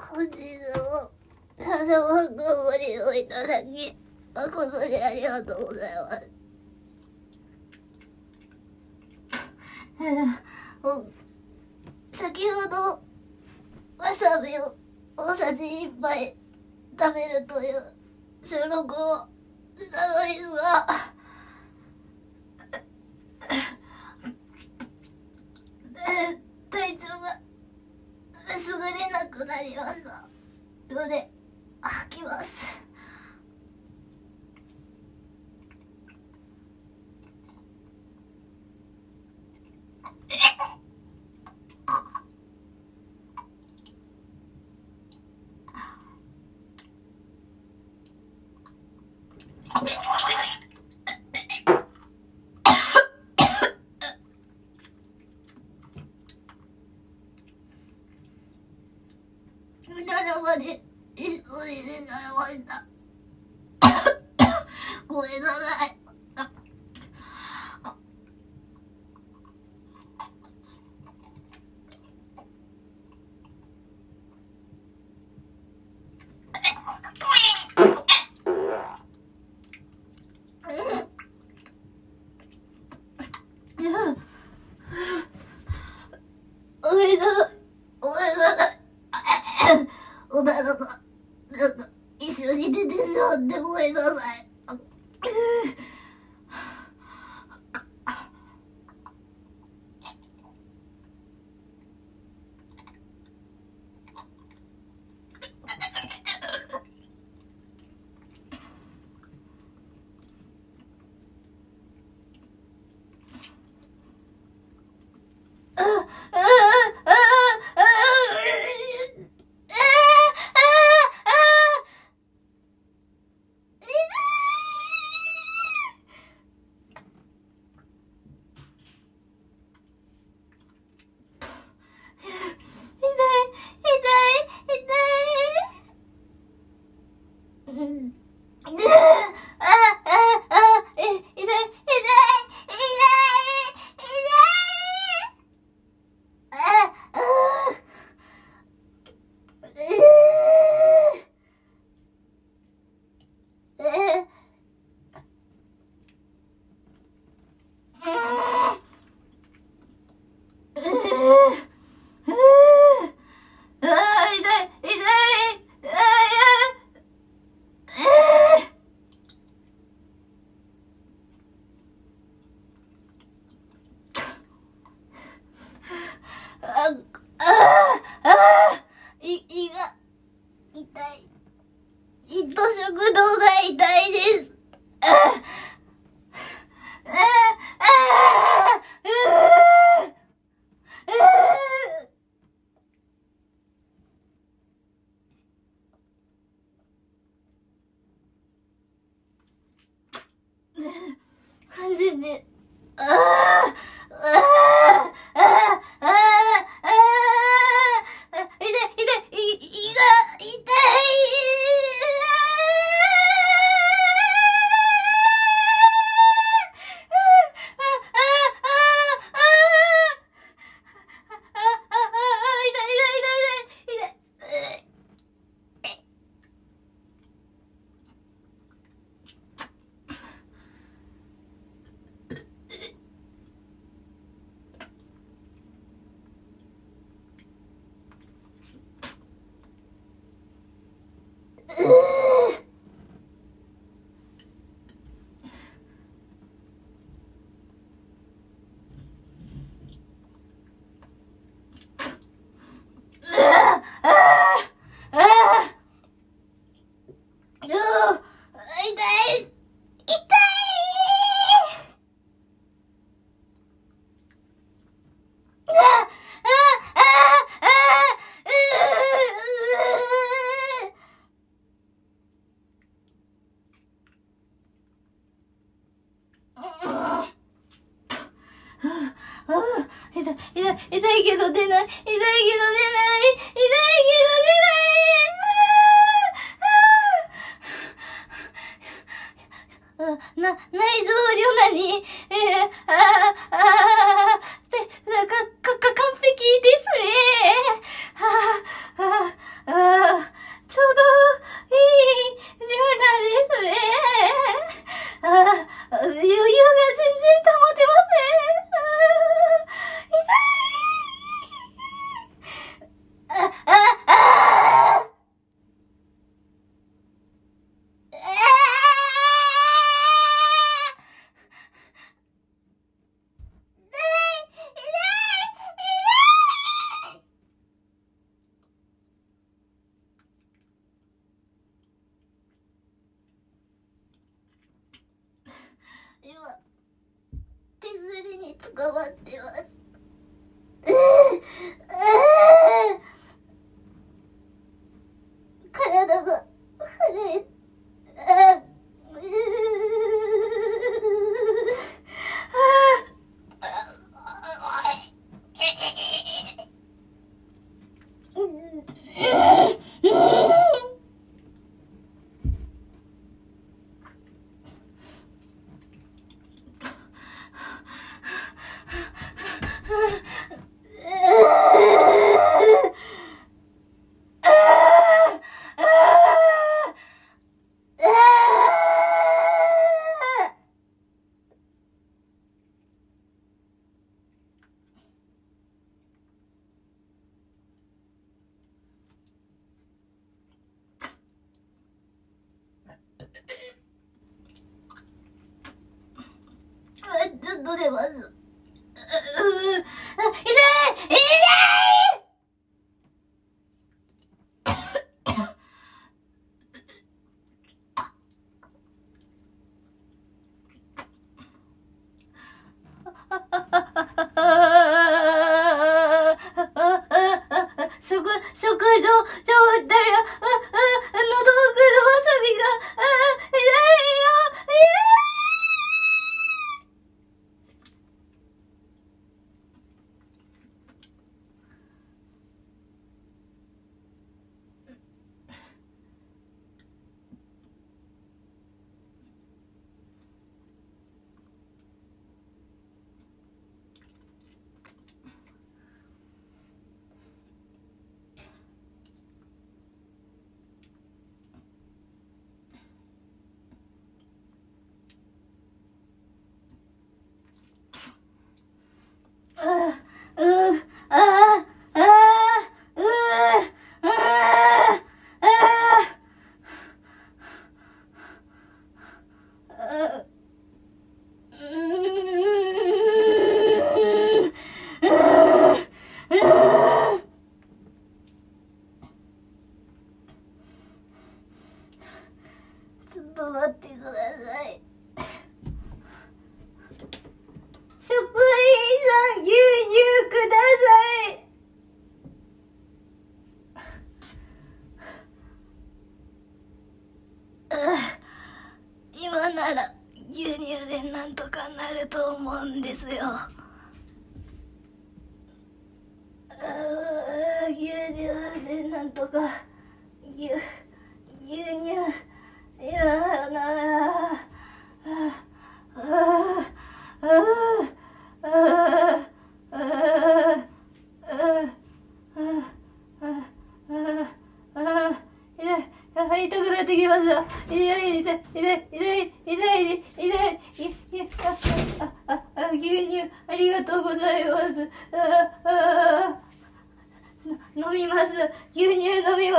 本日も朝晩ご利用いただき誠にありがとうございます。先ほどわさびを大さじ1杯食べるという収録をしたのですが、体調が優れなくなりましたので吐きます。皆様に急いでしまいました。ごめんなさい。ごめんなさい。ごめんなさい。おなかがちょっと一緒に出てしまってごめんなさい。胃が痛い。胃と食道が痛いです。完全に痛いけど出ない。内臓量何完璧ですね。 捕まってます。体が震え、ちょっと出ます。痛い痛い食堂、だら、喉奥のわさびが、痛いよ、ちょっと待ってください。職員さん、牛乳ください。今なら牛乳でなんとかなると思うんですよ。牛乳でなんとか牛乳今なら痛くなってきました。牛乳ありがとうございます。飲みます。牛乳飲みます。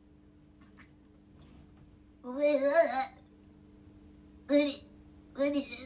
ごめんなさい。無理です。